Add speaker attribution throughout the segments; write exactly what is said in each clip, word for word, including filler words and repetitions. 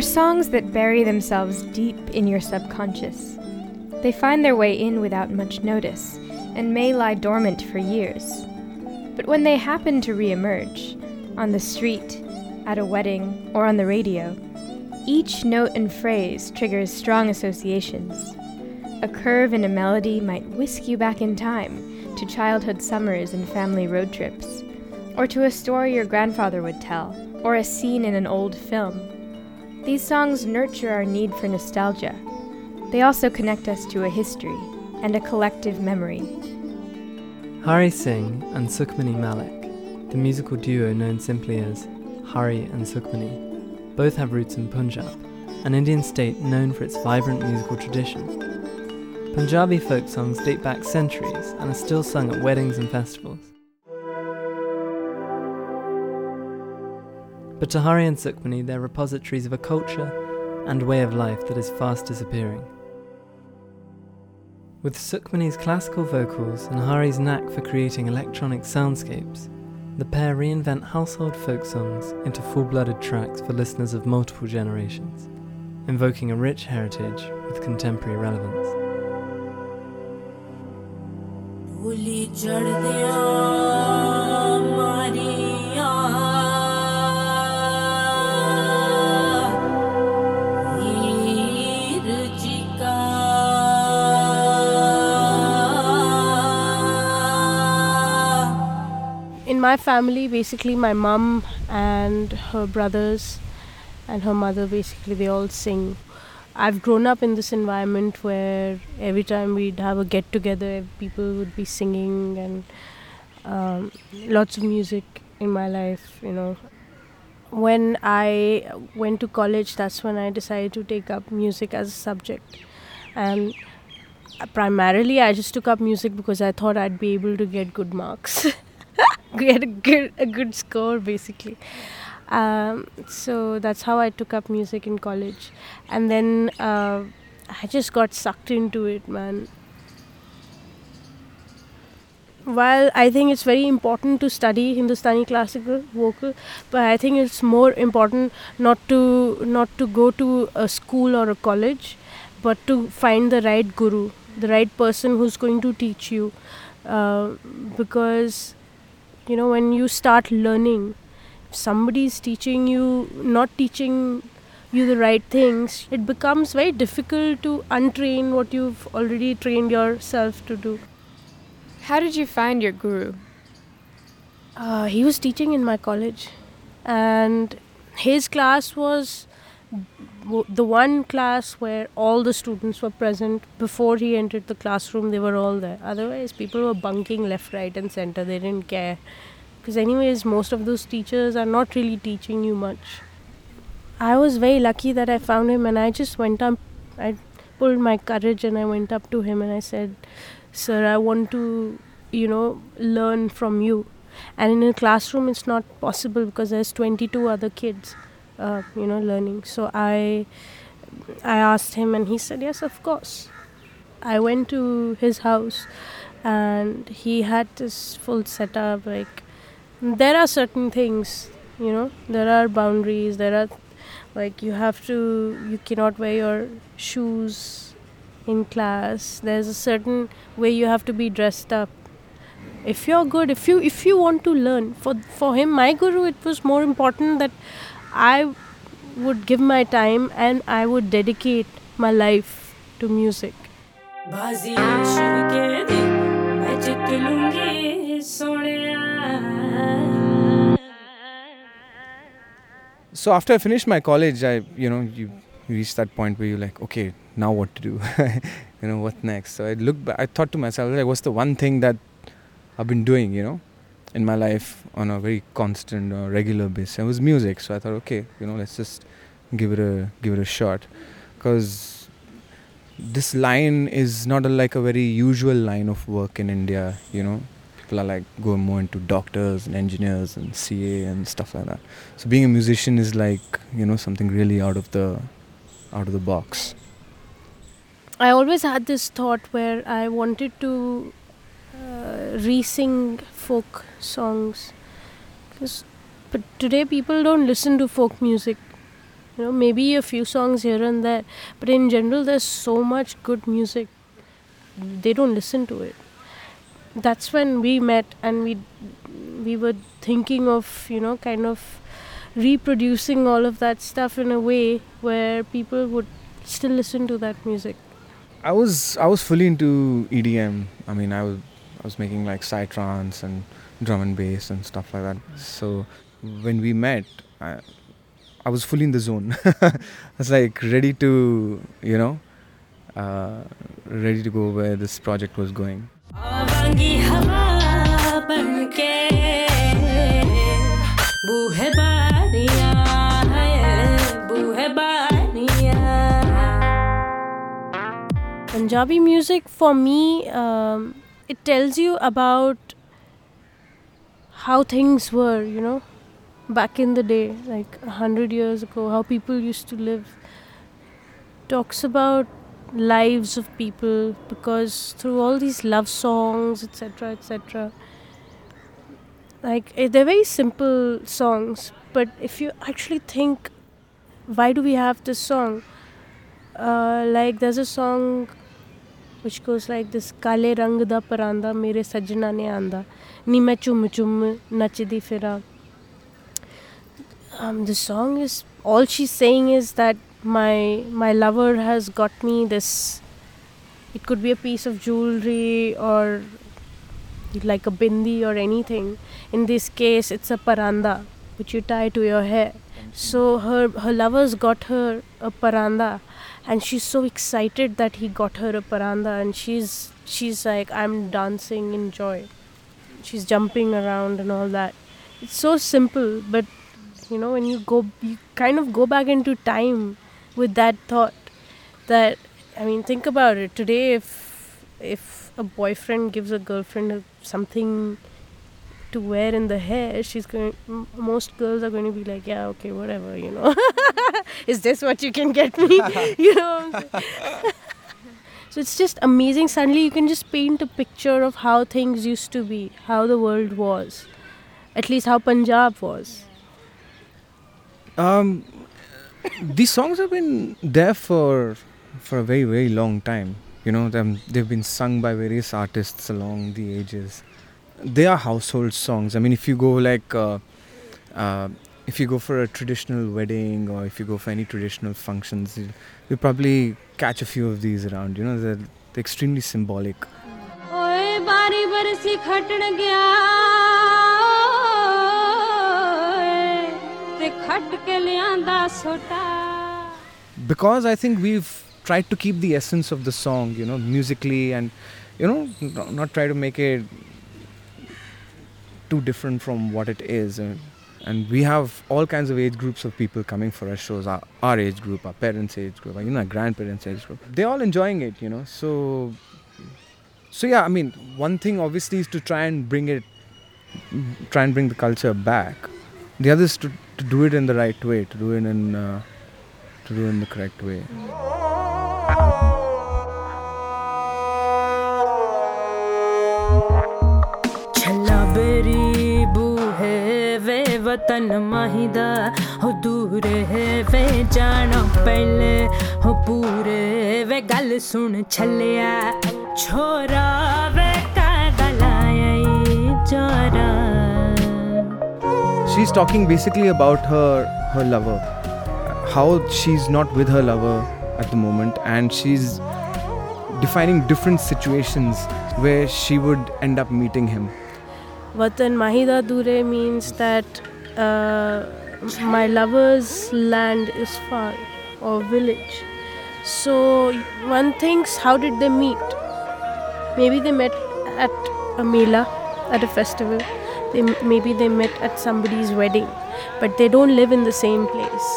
Speaker 1: songs that bury themselves deep in your subconscious. They find their way in without much notice, and may lie dormant for years. But when they happen to re-emerge, on the street, at a wedding, or on the radio, each note and phrase triggers strong associations. A curve in a melody might whisk you back in time to childhood summers and family road trips, or to a story your grandfather would tell, or a scene in an old film. These songs nurture our need for nostalgia. They also connect us to a history and a collective memory.
Speaker 2: Hari Singh and Sukhmani Malik, the musical duo known simply as Hari and Sukhmani, both have roots in Punjab, an Indian state known for its vibrant musical tradition. Punjabi folk songs date back centuries and are still sung at weddings and festivals. But to Hari and Sukhmani, they're repositories of a culture and way of life that is fast disappearing. With Sukhmani's classical vocals and Hari's knack for creating electronic soundscapes, the pair reinvent household folk songs into full-blooded tracks for listeners of multiple generations, invoking a rich heritage with contemporary relevance.
Speaker 3: In my family, basically my mum and her brothers and her mother, basically they all sing. I've grown up in this environment where every time we'd have a get together, people would be singing, and um, lots of music in my life, you know. When I went to college, that's when I decided to take up music as a subject. And primarily I just took up music because I thought I'd be able to get good marks. Get a good, a good score, basically. Um, so that's how I took up music in college. And then uh, I just got sucked into it, man. While I think it's very important to study Hindustani classical vocal, but I think it's more important not to not to go to a school or a college, but to find the right guru, the right person who's going to teach you. Uh, because you know, when you start learning, if somebody's teaching you, not teaching you the right things, it becomes very difficult to untrain what you've already trained yourself to do.
Speaker 1: How did you find your guru?
Speaker 3: Uh, he was teaching in my college, and his class was w- the one class where all the students were present. Before he entered the classroom, they were all there. Otherwise, people were bunking left, right and center. They didn't care. Because anyways, most of those teachers are not really teaching you much. I was very lucky that I found him, and I just went up, I pulled my courage and I went up to him and I said, "Sir, I want to, you know, learn from you." And in a classroom, it's not possible because there's twenty-two other kids, uh, you know, learning. So I, I asked him, and he said, "Yes, of course." I went to his house, and he had this full setup. Like, there are certain things, you know, there are boundaries. There are, like, you have to, you cannot wear your shoes in class. There's a certain way you have to be dressed up. If you're good, if you if you want to learn, for for him, my guru, it was more important that I would give my time and I would dedicate my life to music.
Speaker 4: So after I finished my college, I, you know, you, you reach that point where you're like, okay, now what to do? You know, what next? So I looked back, I thought to myself, like, what's the one thing that I've been doing, you know, in my life on a very constant or regular basis? It was music. So I thought, okay, you know, let's just give it a give it a shot, because this line is not a, like a very usual line of work in India. You know, people are like going more into doctors and engineers and C A and stuff like that. So being a musician is like, you know, something really out of the out of the box.
Speaker 3: I always had this thought where I wanted to uh, re-sing folk songs, because but today people don't listen to folk music. You know, maybe a few songs here and there, but in general, there's so much good music. They don't listen to it. That's when we met, and we we were thinking of, you know, kind of reproducing all of that stuff in a way where people would still listen to that music.
Speaker 4: I was I was fully into E D M. I mean, I was I was making like psytrance and drum and bass and stuff like that. So when we met, I, I was fully in the zone. I was like ready to, you know, uh, ready to go where this project was going.
Speaker 3: Punjabi music for me, um, it tells you about how things were, you know, back in the day, like a hundred years ago, how people used to live. Talks about lives of people, because through all these love songs, et cetera, et cetera, like eh, they're very simple songs, but if you actually think, why do we have this song? Uh, like there's a song which goes like this: Kale rang da paranda mere sajna ne anda ni main chum chum nachdi fira. Um, the song is, all she's saying is that my my lover has got me this. It could be a piece of jewelry or like a bindi or anything. In this case, it's a paranda which you tie to your hair. So her her lover's got her a paranda, and she's so excited that he got her a paranda, and she's she's like, I'm dancing in joy. She's jumping around and all that. It's so simple, but you know, when you go, you kind of go back into time with that thought. That, I mean, think about it. Today, if if a boyfriend gives a girlfriend a, something to wear in the hair, she's going. M- most girls are going to be like, yeah, okay, whatever, you know. Is this what you can get me? You know. So it's just amazing. Suddenly, you can just paint a picture of how things used to be, how the world was, at least how Punjab was.
Speaker 4: Um, these songs have been there for for a very very long time. You know, them they've been sung by various artists along the ages. They are household songs. I mean, if you go like, uh, uh, if you go for a traditional wedding or if you go for any traditional functions, you, you probably catch a few of these around. You know, they're, they're extremely symbolic. Because I think we've tried to keep the essence of the song, you know, musically, and, you know, not try to make it too different from what it is. And, and we have all kinds of age groups of people coming for our shows, our, our age group, our parents' age group, you know, our grandparents' age group. They're all enjoying it, you know. So, so yeah, I mean, one thing obviously is to try and bring it, try and bring the culture back. The other is to, to do it in the right way, to do it in, uh, to do it in the correct way.
Speaker 5: वतन माहिदा हो दूर है वे जाना पहले हो पूरे वे गल सुन छलिया छोरा वे का गलाया जोरा.
Speaker 4: She's talking basically about her her lover, how she's not with her lover at the moment, and she's defining different situations where she would end up meeting him.
Speaker 3: Vatan Mahida Dure means that uh, my lover's land is far, or village. So one thinks, how did they meet? Maybe they met at a mela, at a festival. They, maybe they met at somebody's wedding, but they don't live in the same place.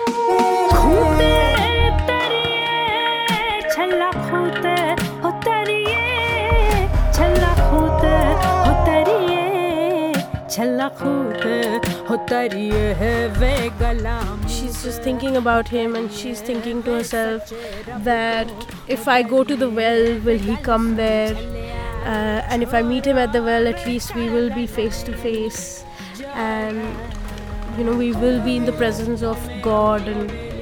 Speaker 3: She's just thinking about him, and she's thinking to herself that if I go to the well, will he come there? Uh, and if I meet him at the well, at least we will be face to face, and you know, we will be in the presence of God, and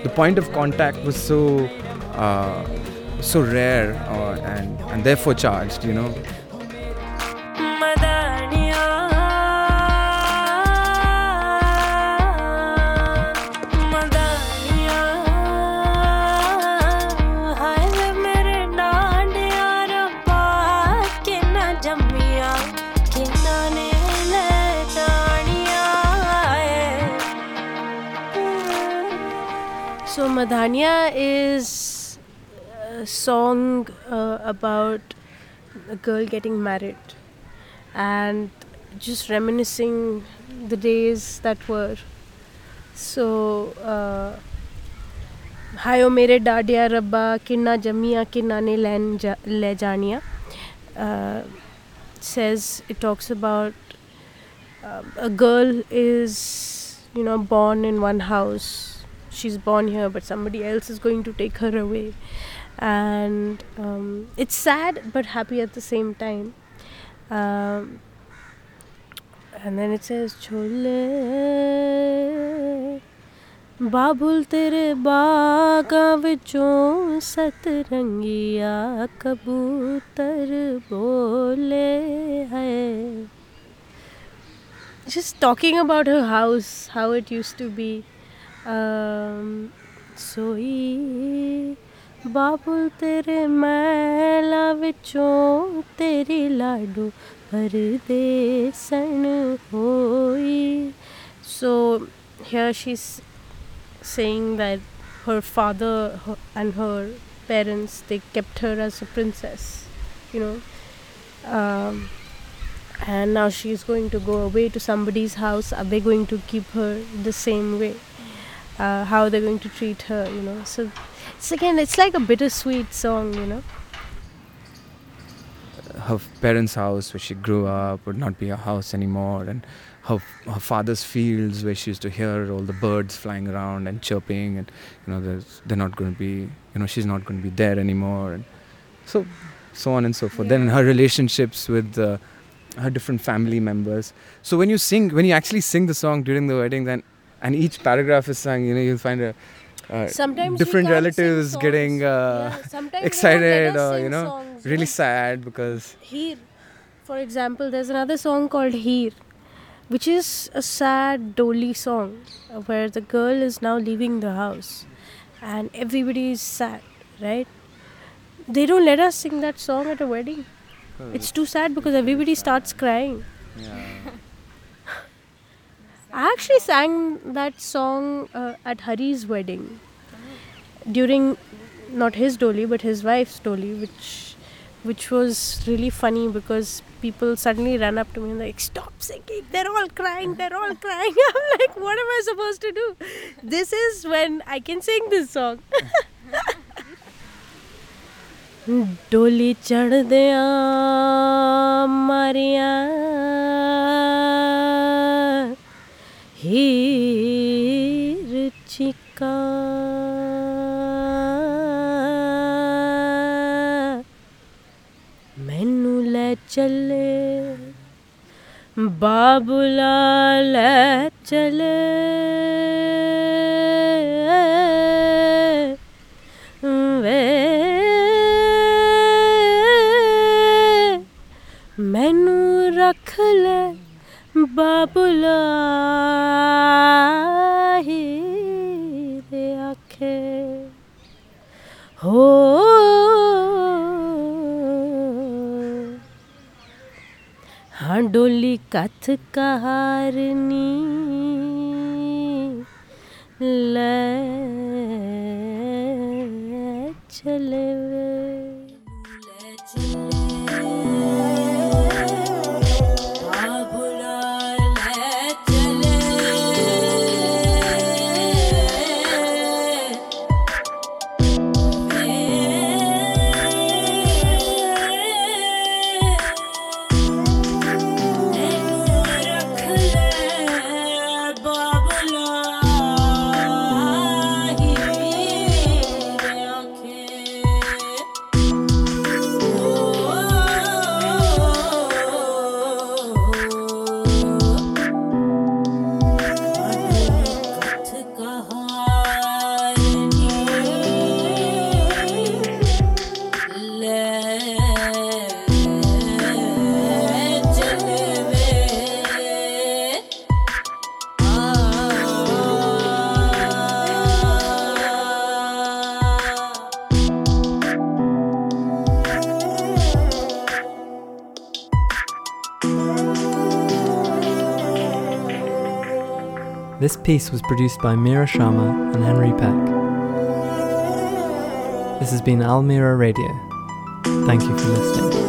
Speaker 4: the point of contact was so uh, so rare uh, and and therefore charged, you know.
Speaker 3: So Madhaniya is a song uh, about a girl getting married and just reminiscing the days that were. So, uh, Hayo mere dadiya rabba kinna jamiya kinna ne len le janiya uh, says, it talks about uh, a girl is, you know, born in one house. She's born here, but somebody else is going to take her away. And um, it's sad but happy at the same time. Um, and then it says, Chole Babul tere baaga vichon satrangiya kabutar bole hai. Just talking about her house, how it used to be. Um, Soi Babul tere maila vichon teri ladu pardesan hoi. So here she's saying that her father and her parents, they kept her as a princess, you know. Um, and now she's going to go away to somebody's house. Are they going to keep her the same way? Uh, how they're going to treat her, you know. So it's again, it's like a bittersweet song, you know.
Speaker 4: Her parents' house where she grew up would not be a house anymore, and her, her father's fields where she used to hear all the birds flying around and chirping, and you know they're not going to be, you know, she's not going to be there anymore, and so so on and so forth. Yeah. Then her relationships with uh, her different family members. So when you sing, when you actually sing the song during the wedding, then and each paragraph is sung, you know, you'll find a uh, different relatives getting uh,
Speaker 3: yeah,
Speaker 4: excited or, you know,
Speaker 3: songs,
Speaker 4: really
Speaker 3: yeah.
Speaker 4: sad because...
Speaker 3: Heer, for example, there's another song called Heer, which is a sad, dolly song where the girl is now leaving the house and everybody is sad, right? They don't let us sing that song at a wedding. Oh, it's too sad because everybody starts crying.
Speaker 4: Yeah.
Speaker 3: I actually sang that song uh, at Hari's wedding during not his dolly but his wife's dolly, which which was really funny because people suddenly ran up to me and like, stop singing, they're all crying, they're all crying. I'm like, what am I supposed to do? This is when I can sing this song. Dolly chad deya mariya Heer chika Mainu le chale Babula le chale Ve Mainu rakh le Babula Heer aakhe ho haan dolly kath kaharni le chale
Speaker 2: This piece was produced by Meera Sharma and Henry Peck. This has been Almira Radio. Thank you for listening.